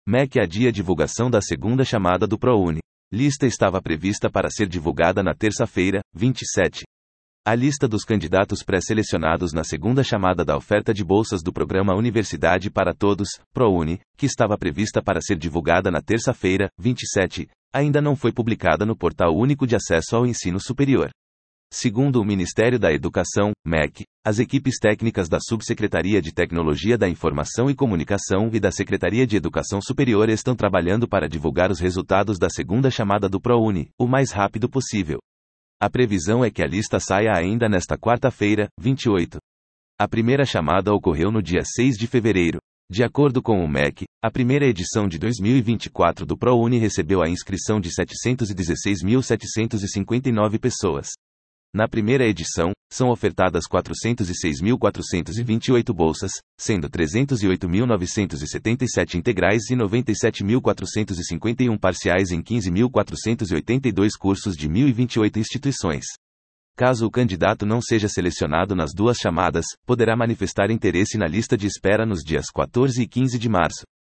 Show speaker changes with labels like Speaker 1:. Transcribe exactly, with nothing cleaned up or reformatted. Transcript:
Speaker 1: M E C adia a divulgação da segunda chamada do ProUni. Lista estava prevista para ser divulgada na terça-feira, vinte e sete. A lista dos candidatos pré-selecionados na segunda chamada da oferta de bolsas do programa Universidade para Todos, ProUni, que estava prevista para ser divulgada na terça-feira, vinte e sete, ainda não foi publicada no Portal Único de Acesso ao Ensino Superior. Segundo o Ministério da Educação, M E C, as equipes técnicas da Subsecretaria de Tecnologia da Informação e Comunicação e da Secretaria de Educação Superior estão trabalhando para divulgar os resultados da segunda chamada do ProUni, o mais rápido possível. A previsão é que a lista saia ainda nesta quarta-feira, vinte e oito. A primeira chamada ocorreu no dia seis de fevereiro. De acordo com o M E C, a primeira edição de dois mil e vinte e quatro do ProUni recebeu a inscrição de setecentos e dezesseis mil setecentos e cinquenta e nove pessoas. Na primeira edição, são ofertadas quatrocentos e seis mil quatrocentos e vinte e oito bolsas, sendo trezentos e oito mil novecentos e setenta e sete integrais e noventa e sete mil quatrocentos e cinquenta e um parciais em quinze mil quatrocentos e oitenta e dois cursos de mil e vinte e oito instituições. Caso o candidato não seja selecionado nas duas chamadas, poderá manifestar interesse na lista de espera nos dias quatorze e quinze de março.